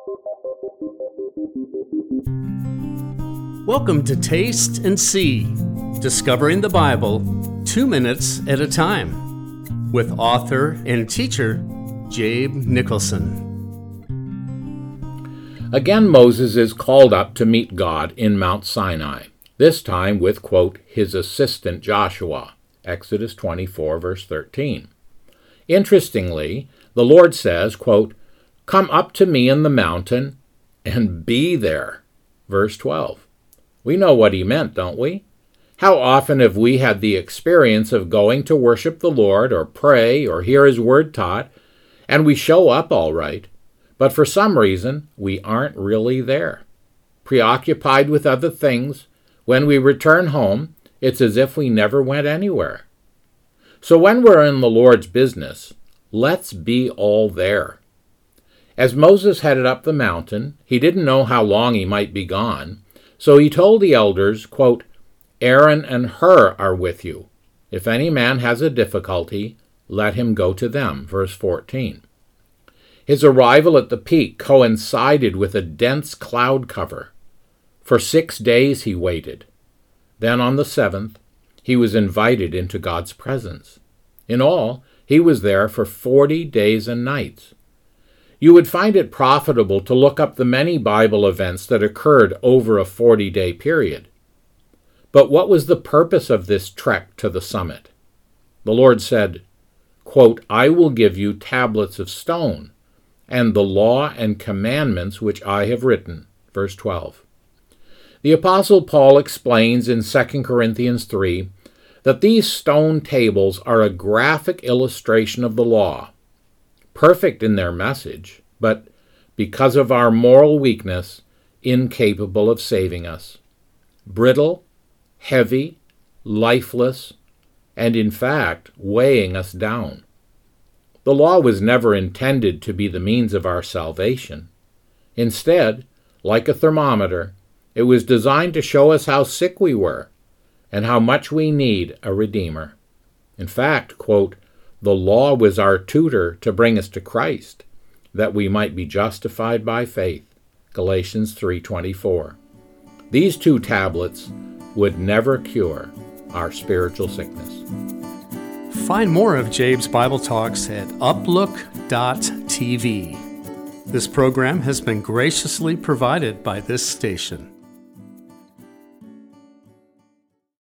Welcome to Taste and See, discovering the Bible 2 minutes at a time, with author and teacher Jabe Nicholson. Again, Moses is called up to meet God in Mount Sinai, this time with, quote, his assistant Joshua, Exodus 24, verse 13. Interestingly, the Lord says, quote, come up to me in the mountain and be there, verse 12. We know what he meant, don't we? How often have we had the experience of going to worship the Lord or pray or hear his word taught, and we show up all right, but for some reason we aren't really there. Preoccupied with other things, when we return home, it's as if we never went anywhere. So when we're in the Lord's business, let's be all there. As Moses headed up the mountain, he didn't know how long he might be gone, so he told the elders, quote, Aaron and Hur are with you. If any man has a difficulty, let him go to them, verse 14. His arrival at the peak coincided with a dense cloud cover. For 6 days he waited. Then on the 7th, he was invited into God's presence. In all, he was there for 40 days and nights. You would find it profitable to look up the many Bible events that occurred over a 40-day period. But what was the purpose of this trek to the summit? The Lord said, quote, I will give you tablets of stone, and the law and commandments which I have written, verse 12. The Apostle Paul explains in 2 Corinthians 3 that these stone tables are a graphic illustration of the law, perfect in their message, but because of our moral weakness, incapable of saving us. Brittle, heavy, lifeless, and in fact, weighing us down. The law was never intended to be the means of our salvation. Instead, like a thermometer, it was designed to show us how sick we were and how much we need a Redeemer. In fact, quote, the law was our tutor to bring us to Christ, that we might be justified by faith. Galatians 3:24. These 2 tablets would never cure our spiritual sickness. Find more of Jabe's Bible Talks at uplook.tv. This program has been graciously provided by this station.